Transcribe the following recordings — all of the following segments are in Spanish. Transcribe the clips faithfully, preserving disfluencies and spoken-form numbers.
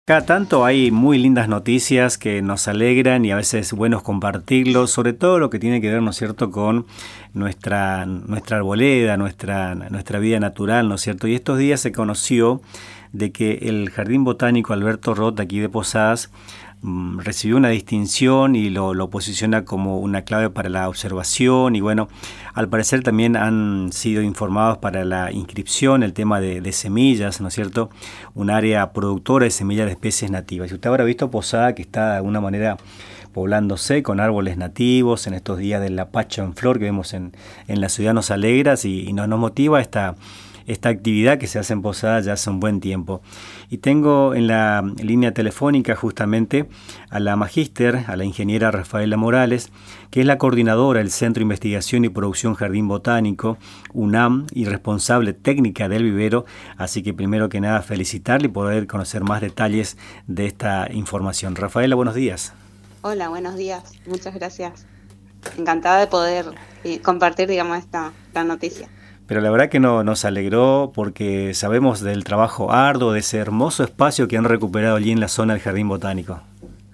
Cada tanto hay muy lindas noticias que nos alegran y a veces es bueno compartirlo, sobre todo lo que tiene que ver, ¿no es cierto?, con nuestra, nuestra arboleda, nuestra, nuestra vida natural, ¿no es cierto? Y estos días se conoció de que el Jardín Botánico Alberto Roth, aquí de Posadas, mm, recibió una distinción y lo, lo posiciona como una clave para la observación y bueno, al parecer también han sido informados para la inscripción, el tema de, de semillas, ¿no es cierto? Un área productora de semillas de especies nativas. Y usted habrá visto Posada que está de alguna manera poblándose con árboles nativos en estos días del lapacho en flor que vemos en, en la ciudad nos alegra y, y nos, nos motiva esta esta actividad que se hace en Posada ya hace un buen tiempo. Y tengo en la línea telefónica justamente a la magíster, a la ingeniera Rafaela Morales, que es la coordinadora del Centro de Investigación y Producción Jardín Botánico, UNAM, y responsable técnica del vivero. Así que primero que nada felicitarle y poder conocer más detalles de esta información. Rafaela, buenos días. Hola, buenos días. Muchas gracias. Encantada de poder eh, compartir, digamos, esta, esta noticia. Pero la verdad que no, nos alegró porque sabemos del trabajo arduo, de ese hermoso espacio que han recuperado allí en la zona del Jardín Botánico.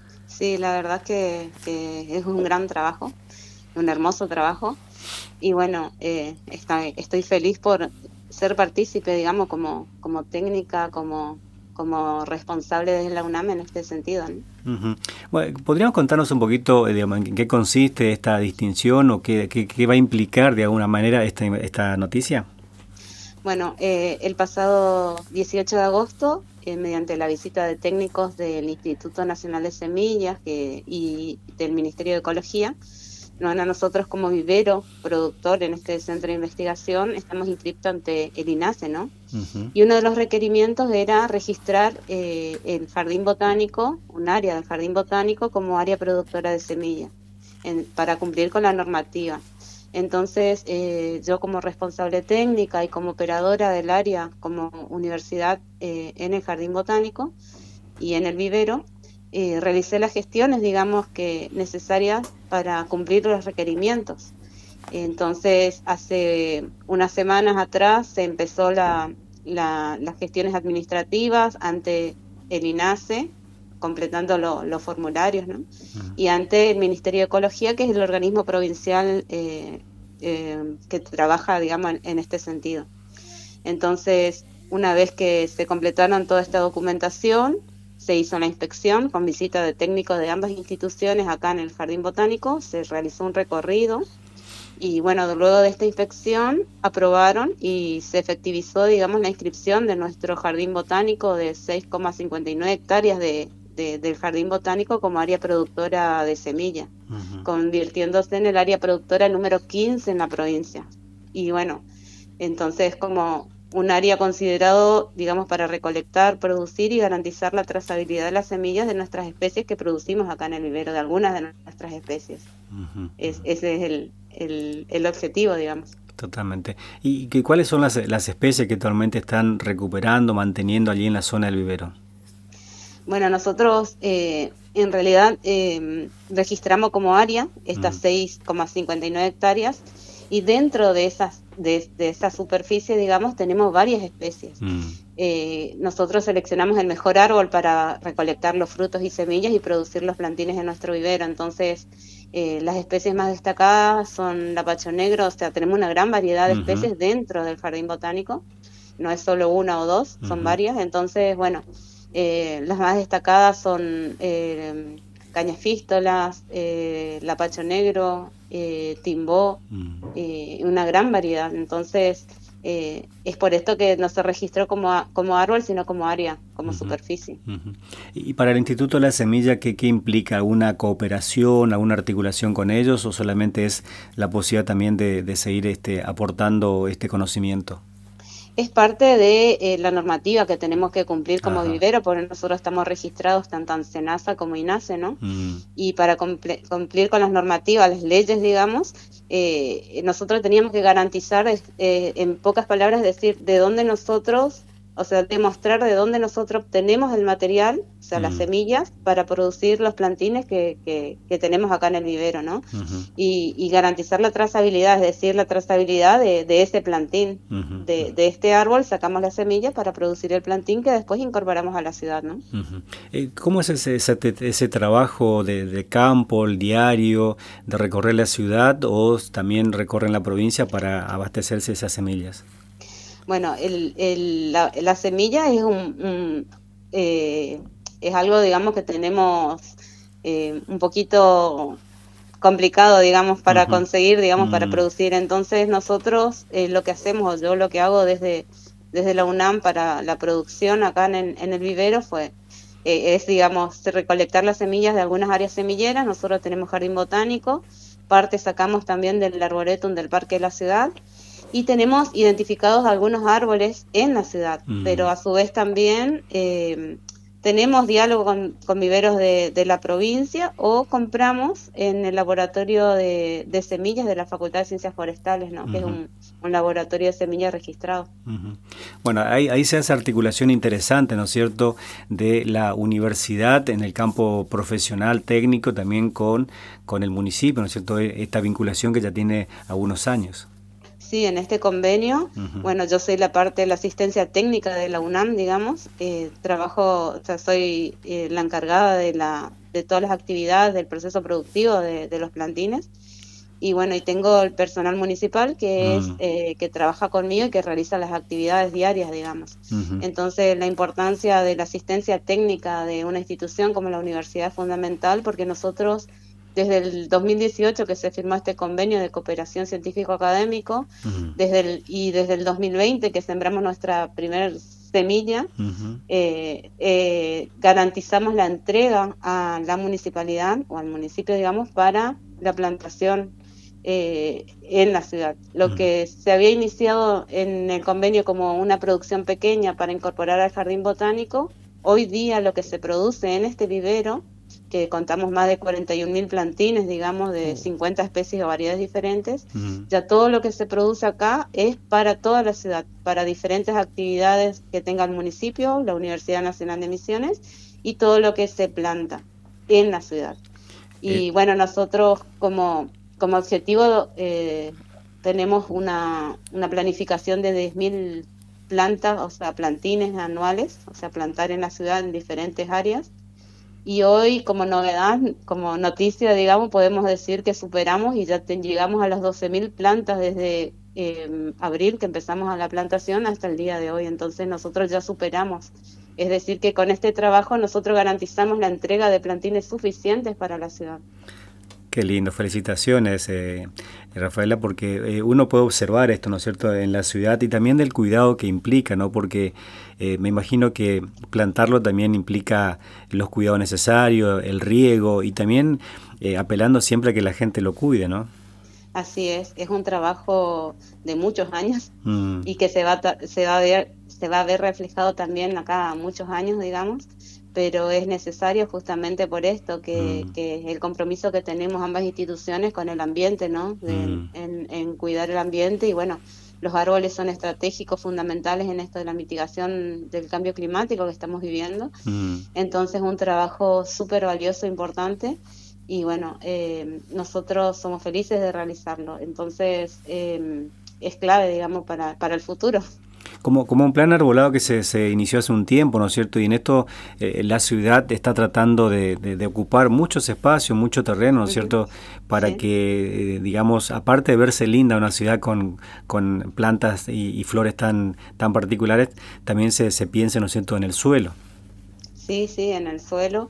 Sí, la verdad que, que es un gran trabajo, un hermoso trabajo. Y bueno, eh, está, estoy feliz por ser partícipe, digamos, como, como técnica, como, como responsable de la UNAM en este sentido, ¿no? Uh-huh. Bueno, ¿podríamos contarnos un poquito digamos, en qué consiste esta distinción o qué, qué, qué va a implicar de alguna manera esta, esta noticia? Bueno, eh, el pasado dieciocho de agosto, eh, mediante la visita de técnicos del Instituto Nacional de Semillas que, y del Ministerio de Ecología, no, a nosotros como vivero productor en este centro de investigación estamos inscritos ante el INASE, ¿no? Uh-huh. Y uno de los requerimientos era registrar eh, el jardín botánico, un área del jardín botánico como área productora de semillas, en, para cumplir con la normativa. Entonces, eh, yo como responsable técnica y como operadora del área como universidad eh, en el jardín botánico y en el vivero, Eh, realicé las gestiones, digamos, que necesarias para cumplir los requerimientos. Entonces, hace unas semanas atrás se empezó la, la, las gestiones administrativas ante el INASE, completando lo, los formularios, ¿no? Uh-huh. Y ante el Ministerio de Ecología, que es el organismo provincial eh, eh, que trabaja, digamos, en, en este sentido. Entonces, una vez que se completaron toda esta documentación, se hizo la inspección con visita de técnicos de ambas instituciones acá en el Jardín Botánico, se realizó un recorrido y bueno, luego de esta inspección aprobaron y se efectivizó, digamos, la inscripción de nuestro Jardín Botánico de seis coma cincuenta y nueve hectáreas de, de, del Jardín Botánico como área productora de semilla, uh-huh. convirtiéndose en el área productora número quince en la provincia. Y bueno, entonces como un área considerado, digamos, para recolectar, producir y garantizar la trazabilidad de las semillas de nuestras especies que producimos acá en el vivero, de algunas de nuestras especies. Uh-huh. Es, ese es el, el, el objetivo, digamos. Totalmente. ¿Y que, cuáles son las, las especies que actualmente están recuperando, manteniendo allí en la zona del vivero? Bueno, nosotros eh, en realidad eh, registramos como área estas uh-huh. seis coma cincuenta y nueve hectáreas y dentro de esas de, de esa superficie, digamos, tenemos varias especies. Mm. Eh, nosotros seleccionamos el mejor árbol para recolectar los frutos y semillas y producir los plantines en nuestro vivero. Entonces, eh, las especies más destacadas son lapacho negro, o sea, tenemos una gran variedad de uh-huh. especies dentro del jardín botánico. No es solo una o dos, son uh-huh. varias. Entonces, bueno, eh, las más destacadas son eh, cañafístolas, eh, lapacho negro, eh, timbó, mm. eh, una gran variedad. Entonces eh, es por esto que no se registró como, a, como árbol, sino como área, como uh-huh. superficie. Uh-huh. Y para el Instituto de la Semilla, ¿qué, qué implica? ¿Alguna cooperación, alguna articulación con ellos o solamente es la posibilidad también de, de seguir este, aportando este conocimiento? Es parte de eh, la normativa que tenemos que cumplir como Ajá. vivero, porque nosotros estamos registrados tanto en SENASA como INASE, ¿no? Mm. Y para comple- cumplir con las normativas, las leyes, digamos, eh, nosotros teníamos que garantizar, eh, en pocas palabras, decir de dónde nosotros o sea, demostrar de dónde nosotros obtenemos el material, o sea, uh-huh. las semillas, para producir los plantines que, que, que tenemos acá en el vivero, ¿no? Uh-huh. Y, y garantizar la trazabilidad, es decir, la trazabilidad de, de ese plantín, uh-huh. de, de este árbol sacamos las semillas para producir el plantín que después incorporamos a la ciudad, ¿no? Uh-huh. Eh, ¿Cómo es ese, ese, ese trabajo de, de campo, el diario, de recorrer la ciudad o también recorren la provincia para abastecerse de esas semillas? Bueno, el, el, la, la semilla es un, un eh, es algo, digamos, que tenemos eh, un poquito complicado, digamos, para uh-huh. conseguir, digamos, uh-huh. para producir. Entonces nosotros eh, lo que hacemos, yo lo que hago desde, desde la UNAM para la producción acá en, en el vivero fue, eh, es, digamos, recolectar las semillas de algunas áreas semilleras. Nosotros tenemos jardín botánico, parte sacamos también del arboretum del Parque de la Ciudad, y tenemos identificados algunos árboles en la ciudad, mm. pero a su vez también eh, tenemos diálogo con, con viveros de, de la provincia o compramos en el laboratorio de, de semillas de la Facultad de Ciencias Forestales, ¿no? Uh-huh. que es un, un laboratorio de semillas registrado. Uh-huh. Bueno, ahí, ahí se hace articulación interesante, ¿no es cierto?, de la universidad en el campo profesional, técnico, también con, con el municipio, ¿no es cierto?, esta vinculación que ya tiene algunos años. Sí, en este convenio, uh-huh. bueno, yo soy la parte de la asistencia técnica de la UNAM, digamos, eh, trabajo, o sea, soy eh, la encargada de la de todas las actividades del proceso productivo de, de los plantines, y bueno, y tengo el personal municipal que uh-huh. es eh, que trabaja conmigo y que realiza las actividades diarias, digamos. Uh-huh. Entonces, la importancia de la asistencia técnica de una institución como la universidad es fundamental, porque nosotros desde el dos mil dieciocho que se firmó este convenio de cooperación científico-académico, uh-huh. desde el, y desde el dos mil veinte que sembramos nuestra primera semilla, uh-huh. eh, eh, garantizamos la entrega a la municipalidad o al municipio, digamos, para la plantación eh, en la ciudad. Lo uh-huh. que se había iniciado en el convenio como una producción pequeña para incorporar al jardín botánico, hoy día lo que se produce en este vivero, que contamos más de cuarenta y un mil plantines, digamos, de cincuenta especies o variedades diferentes, uh-huh. ya todo lo que se produce acá es para toda la ciudad, para diferentes actividades que tenga el municipio, la Universidad Nacional de Misiones, y todo lo que se planta en la ciudad. Y eh. bueno, nosotros como, como objetivo eh, tenemos una, una planificación de diez mil plantas, o sea, plantines anuales, o sea, plantar en la ciudad en diferentes áreas. Y hoy, como novedad, como noticia, digamos, podemos decir que superamos y ya te, llegamos a las doce mil plantas desde eh, abril, que empezamos a la plantación, hasta el día de hoy. Entonces nosotros ya superamos. Es decir, que con este trabajo nosotros garantizamos la entrega de plantines suficientes para la ciudad. Qué lindo, felicitaciones, eh, Rafaela, porque eh, uno puede observar esto, ¿no es cierto?, en la ciudad y también del cuidado que implica, ¿no?, porque eh, me imagino que plantarlo también implica los cuidados necesarios, el riego y también eh, apelando siempre a que la gente lo cuide, ¿no? Así es, es un trabajo de muchos años mm. y que se va, se, va a ver, se va a ver reflejado también acá muchos años, digamos, pero es necesario justamente por esto, que, mm. que el compromiso que tenemos ambas instituciones con el ambiente, ¿no? De, mm. en, en cuidar el ambiente, y bueno, los árboles son estratégicos, fundamentales en esto de la mitigación del cambio climático que estamos viviendo. Mm. Entonces, un trabajo súper valioso, importante, y bueno, eh, nosotros somos felices de realizarlo. Entonces, eh, es clave, digamos, para, para el futuro. Como, como un plan arbolado que se, se inició hace un tiempo, ¿no es cierto? Y en esto eh, la ciudad está tratando de, de, de ocupar muchos espacios, mucho terreno, ¿no es cierto? Para sí. que, eh, digamos, aparte de verse linda una ciudad con, con plantas y, y flores tan, tan particulares, también se, se piense, ¿no es cierto?, en el suelo. Sí, sí, en el suelo.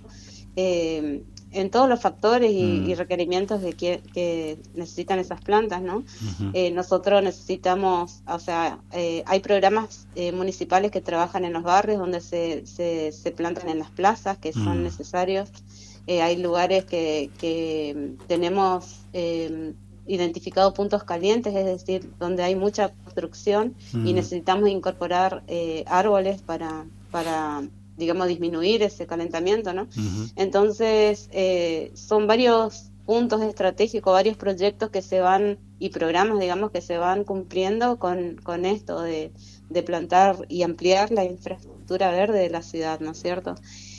Eh, en todos los factores y, mm. y requerimientos de que, que necesitan esas plantas, ¿no? Uh-huh. Eh, nosotros necesitamos, o sea, eh, hay programas eh, municipales que trabajan en los barrios donde se, se, se plantan en las plazas, que son mm. necesarios. Eh, hay lugares que, que tenemos eh, identificados puntos calientes, es decir, donde hay mucha construcción mm. y necesitamos incorporar eh, árboles para... para digamos, disminuir ese calentamiento, ¿no? Uh-huh. Entonces, eh, son varios puntos estratégicos, varios proyectos que se van y programas, digamos, que se van cumpliendo con, con esto de, de plantar y ampliar la infraestructura verde de la ciudad, ¿no es cierto?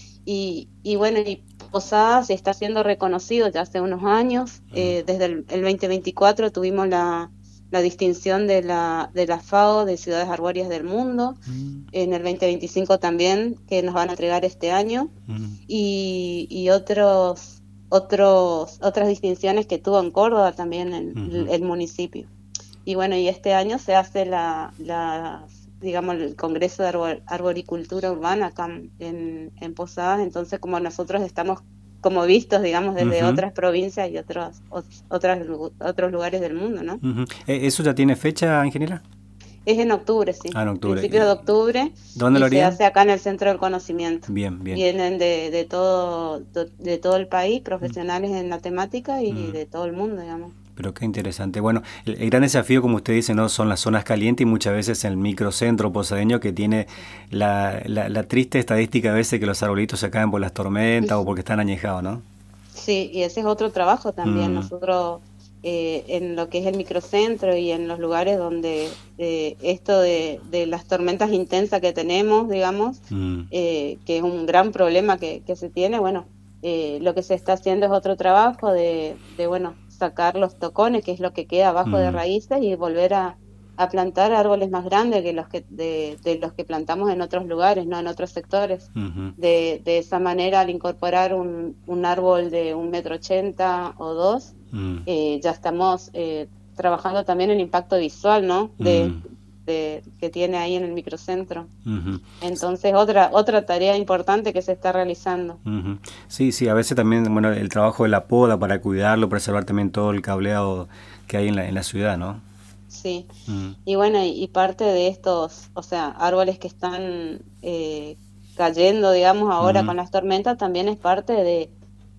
Y, y bueno, y Posadas está siendo reconocido ya hace unos años. Eh, desde el, el veinte veinticuatro tuvimos la, la distinción de la, de la FAO de Ciudades Arbóreas del Mundo. Mm. En el veinte veinticinco también, que nos van a entregar este año. Mm. Y, y otros, otros, otras distinciones que tuvo en Córdoba también en uh-huh. el, el municipio. Y bueno, y este año se hace la... la digamos, el Congreso de Arbor, Arboricultura Urbana acá en, en Posadas, entonces como nosotros estamos como vistos, digamos, desde uh-huh. otras provincias y otros, otras, otros lugares del mundo, ¿no? Uh-huh. ¿Eso ya tiene fecha, ingeniera? Es en octubre, sí. Ah, en octubre. Principios de octubre. ¿Dónde y lo harían? Se hace acá en el Centro del Conocimiento. Bien, bien. Vienen de, de, todo, de todo el país, profesionales uh-huh. en la temática y uh-huh. de todo el mundo, digamos. Pero qué interesante. Bueno, el, el gran desafío, como usted dice, no son las zonas calientes y muchas veces el microcentro posadeño que tiene la, la, la triste estadística a veces que los arbolitos se caen por las tormentas sí. o porque están añejados, ¿no? Sí, y ese es otro trabajo también. Mm. Nosotros eh, en lo que es el microcentro y en los lugares donde eh, esto de, de las tormentas intensas que tenemos, digamos, mm. eh, que es un gran problema que, que se tiene, bueno, eh, lo que se está haciendo es otro trabajo de, de bueno, sacar los tocones, que es lo que queda abajo mm. de raíces, y volver a, a plantar árboles más grandes que los que de, de los que plantamos en otros lugares, no en otros sectores. Uh-huh. De, de esa manera, al incorporar un, un árbol de un metro ochenta o dos, mm. eh, ya estamos eh, trabajando también en impacto visual, ¿no? De, mm. de, que tiene ahí en el microcentro. Uh-huh. Entonces, otra otra tarea importante que se está realizando. Uh-huh. Sí, sí, a veces también, bueno, el trabajo de la poda para cuidarlo, preservar también todo el cableado que hay en la, en la ciudad, ¿no? Sí, uh-huh. y bueno, y, y parte de estos, o sea, árboles que están eh, cayendo, digamos, ahora uh-huh. con las tormentas, también es parte de...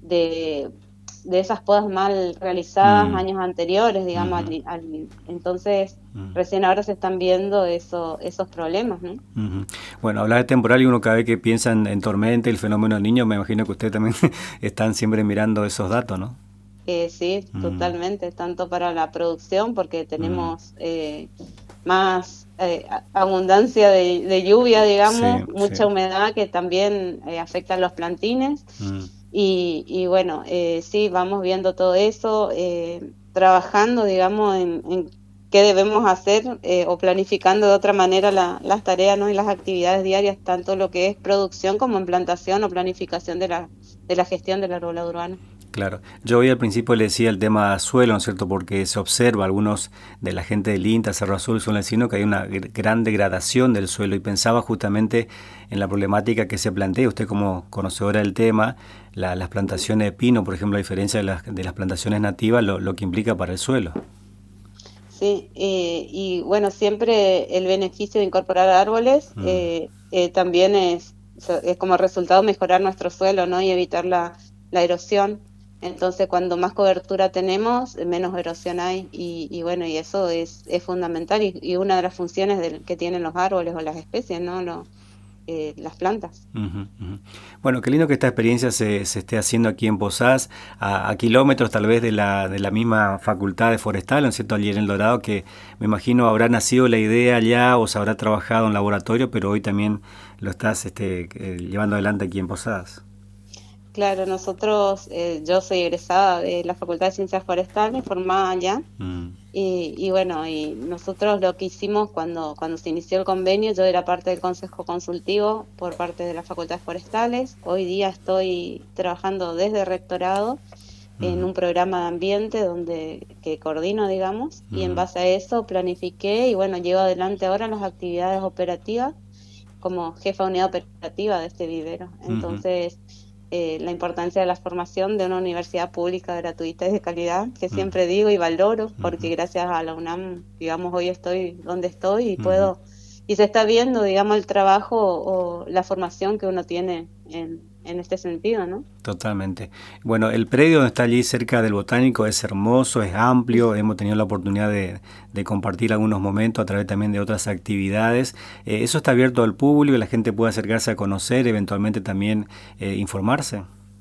de de esas podas mal realizadas mm. años anteriores, digamos, uh-huh. al, al, entonces uh-huh. recién ahora se están viendo eso, esos problemas, ¿no? Uh-huh. Bueno, hablar de temporal y uno cada vez que piensa en, en tormenta y el fenómeno del niño, me imagino que ustedes también están siempre mirando esos datos, ¿no? Eh, sí, uh-huh. totalmente, tanto para la producción, porque tenemos uh-huh. eh, más eh, abundancia de, de lluvia, digamos, sí, mucha sí. humedad que también eh, afecta a los plantines, uh-huh. Y, y bueno, eh, sí, vamos viendo todo eso, eh, trabajando, digamos, en, en qué debemos hacer eh, o planificando de otra manera la, las tareas, ¿no? Y las actividades diarias, tanto lo que es producción como implantación o planificación de la, de la gestión del arbolado urbano. Claro, yo hoy al principio le decía el tema suelo, ¿no es cierto? Porque se observa, algunos de la gente del INTA, Cerro Azul, suelen decirnos que hay una gran degradación del suelo y pensaba justamente en la problemática que se plantea, usted como conocedora del tema, la, las plantaciones de pino, por ejemplo, a diferencia de las, de las plantaciones nativas, lo, lo que implica para el suelo. Sí, eh, y bueno, siempre el beneficio de incorporar árboles mm. eh, eh, también es, es como resultado mejorar nuestro suelo, ¿no? Y evitar la, la erosión. Entonces, cuando más cobertura tenemos, menos erosión hay, y, y bueno, y eso es, es fundamental, y, y una de las funciones del, que tienen los árboles o las especies, ¿no? Lo, eh, las plantas. Uh-huh, uh-huh. Bueno, qué lindo que esta experiencia se, se esté haciendo aquí en Posadas, a, a kilómetros tal vez de la, de la misma facultad de forestal, ¿no es cierto?, allí en El Dorado, que me imagino habrá nacido la idea allá o se habrá trabajado en laboratorio, pero hoy también lo estás este, eh, llevando adelante aquí en Posadas. Claro, nosotros, eh, yo soy egresada de la Facultad de Ciencias Forestales, formada allá, mm. y, y bueno, y nosotros lo que hicimos cuando, cuando se inició el convenio, yo era parte del Consejo Consultivo por parte de la Facultad de Forestales, hoy día estoy trabajando desde rectorado mm. en un programa de ambiente donde que coordino, digamos, mm. y en base a eso planifiqué y bueno, llevo adelante ahora las actividades operativas como jefa de unidad operativa de este vivero, entonces... Mm-hmm. Eh, la importancia de la formación de una universidad pública gratuita y de calidad, que uh-huh. siempre digo y valoro, porque uh-huh. gracias a la UNAM, digamos, hoy estoy donde estoy y uh-huh. puedo, y se está viendo, digamos, el trabajo o, o la formación que uno tiene en, en este sentido, ¿no? Totalmente. Bueno, el predio donde está allí cerca del Botánico es hermoso, es amplio, hemos tenido la oportunidad de, de compartir algunos momentos a través también de otras actividades. Eh, ¿Eso está abierto al público y la gente puede acercarse a conocer, eventualmente también eh, informarse?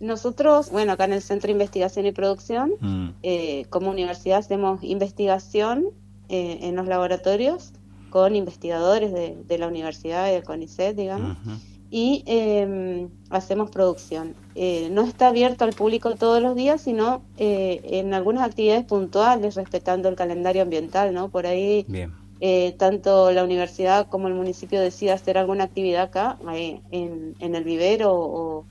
nosotros, bueno, acá en el Centro de Investigación y Producción, mm. eh, como universidad hacemos investigación eh, en los laboratorios con investigadores de, de la universidad, del CONICET, digamos, uh-huh. y eh, hacemos producción. Eh, no está abierto al público todos los días, sino eh, en algunas actividades puntuales, respetando el calendario ambiental, ¿no? Por ahí, eh, tanto la universidad como el municipio decide hacer alguna actividad acá, eh, en, en el vivero o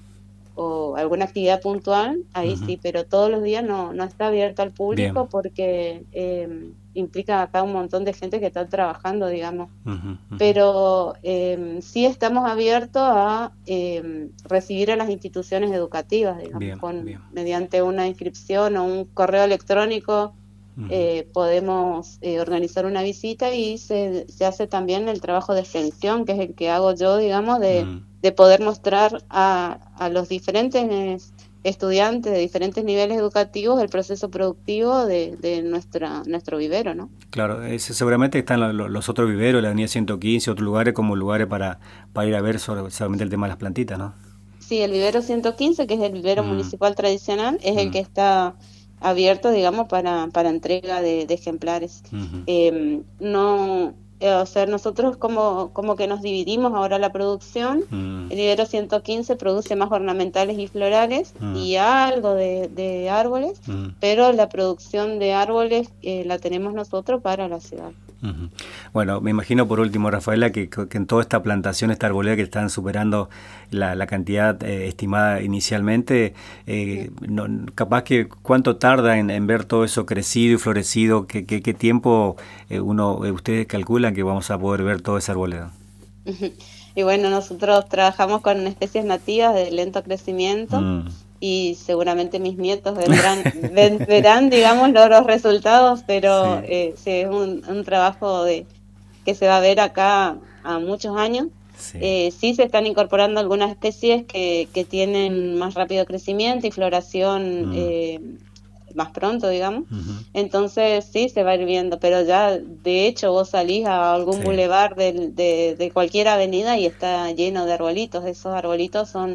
o alguna actividad puntual, ahí uh-huh. sí, pero todos los días no, no está abierto al público. Bien. Porque eh, implica acá un montón de gente que está trabajando, digamos. Uh-huh, uh-huh. Pero eh, sí estamos abiertos a eh, recibir a las instituciones educativas, digamos, bien, con, bien. mediante una inscripción o un correo electrónico. Uh-huh. Eh, podemos eh, organizar una visita y se, se hace también el trabajo de extensión, que es el que hago yo, digamos, de, uh-huh. de poder mostrar a, a los diferentes estudiantes de diferentes niveles educativos el proceso productivo de, de nuestra nuestro vivero, ¿no? Claro, ese, seguramente están los, los otros viveros, la avenida ciento quince, otros lugares como lugares para, para ir a ver sobre, solamente el tema de las plantitas, ¿no? Sí, el vivero ciento quince, que es el vivero uh-huh. municipal tradicional, es uh-huh. el que está abierto, digamos, para, para entrega de, de ejemplares. Uh-huh. Eh, no, eh, o sea, nosotros como, como que nos dividimos ahora la producción. Uh-huh. El vivero ciento quince produce más ornamentales y florales uh-huh. y algo de, de árboles, uh-huh. pero la producción de árboles eh, la tenemos nosotros para la ciudad. Uh-huh. Bueno, me imagino por último, Rafaela, que, que en toda esta plantación, esta arboleda que están superando la, la cantidad eh, estimada inicialmente, eh, sí. no, capaz que cuánto tarda en, en ver todo eso crecido y florecido, qué, qué, qué tiempo eh, uno eh, ustedes calculan que vamos a poder ver toda esa arboleda. Uh-huh. Y bueno, nosotros trabajamos con especies nativas de lento crecimiento. Mm. Y seguramente mis nietos vendrán, verán, digamos, los, los resultados, pero sí. Eh, sí, es un, un trabajo de que se va a ver acá a muchos años. Sí, eh, sí se están incorporando algunas especies que, que tienen más rápido crecimiento y floración mm. eh, más pronto, digamos. Uh-huh. Entonces sí se va a ir viendo, pero ya de hecho vos salís a algún sí. bulevar de, de, de cualquier avenida y está lleno de arbolitos. Esos arbolitos son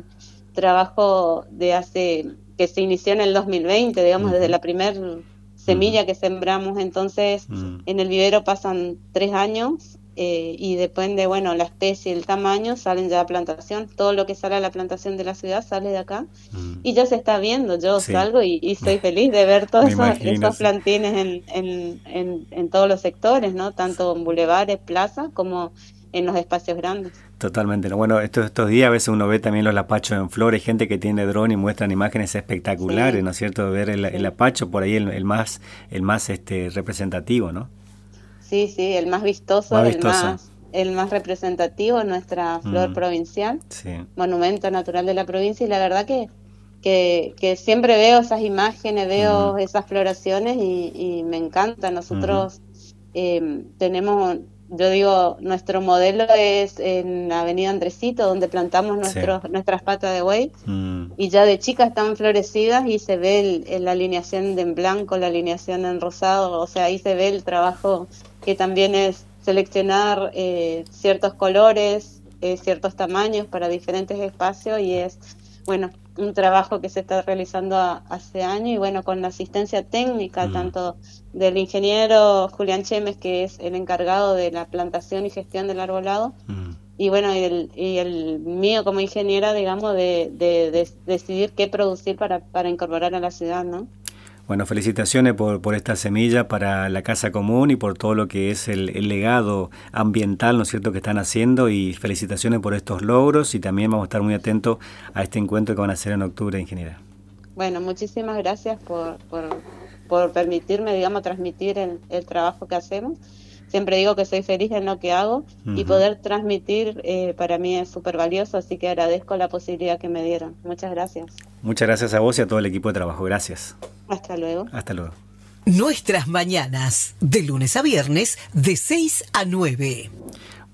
trabajo de hace, que se inició en el dos mil veinte, digamos, uh-huh. desde la primer semilla uh-huh. que sembramos. Entonces uh-huh. en el vivero pasan tres años eh, y depende, bueno, la especie, el tamaño, salen ya a plantación. Todo lo que sale a la plantación de la ciudad sale de acá uh-huh. y ya se está viendo. Yo sí. salgo y, y soy feliz de ver todos esos, imagino, esos sí. plantines en, en, en, en todos los sectores, ¿no? Tanto en bulevares, plazas, como en los espacios grandes. Totalmente. Bueno, estos, estos días a veces uno ve también los lapachos en flor, hay gente que tiene dron y muestran imágenes espectaculares, sí. ¿no es cierto? Ver el, el lapacho por ahí el, el más el más este representativo, ¿no? Sí, sí, el más vistoso, más vistoso. el más el más representativo, nuestra flor mm. provincial, sí. monumento natural de la provincia, y la verdad que que, que siempre veo esas imágenes, veo mm. esas floraciones y, y me encanta. Nosotros mm. eh, tenemos... Yo digo, nuestro modelo es en la avenida Andresito, donde plantamos nuestros, sí. nuestras patas de buey, mm. y ya de chicas están florecidas y se ve el, el, la alineación de en blanco, la alineación en rosado, o sea, ahí se ve el trabajo que también es seleccionar eh, ciertos colores, eh, ciertos tamaños para diferentes espacios, y es, bueno, un trabajo que se está realizando a, hace años, y bueno, con la asistencia técnica, mm. tanto del ingeniero Julián Chemes, que es el encargado de la plantación y gestión del arbolado, mm. y bueno, y el, y el mío como ingeniera, digamos, de, de, de decidir qué producir para, para incorporar a la ciudad, ¿no? Bueno, felicitaciones por, por esta semilla para la Casa Común y por todo lo que es el, el legado ambiental, ¿no es cierto?, que están haciendo, y felicitaciones por estos logros, y también vamos a estar muy atentos a este encuentro que van a hacer en octubre, ingeniera. Bueno, muchísimas gracias por, por, por permitirme, digamos, transmitir el, el trabajo que hacemos. Siempre digo que soy feliz en lo que hago, uh-huh. y poder transmitir eh, para mí es súper valioso, así que agradezco la posibilidad que me dieron. Muchas gracias. Muchas gracias a vos y a todo el equipo de trabajo. Gracias. Hasta luego. Hasta luego. Nuestras mañanas, de lunes a viernes, de seis a nueve.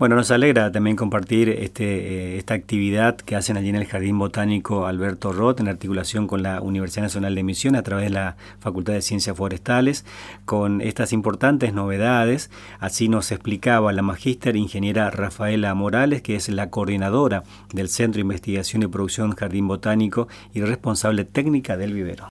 Bueno, nos alegra también compartir este, eh, esta actividad que hacen allí en el Jardín Botánico Alberto Roth, en articulación con la Universidad Nacional de Misiones a través de la Facultad de Ciencias Forestales, con estas importantes novedades. Así nos explicaba la magíster ingeniera Rafaela Morales, que es la coordinadora del Centro de Investigación y Producción Jardín Botánico y responsable técnica del vivero.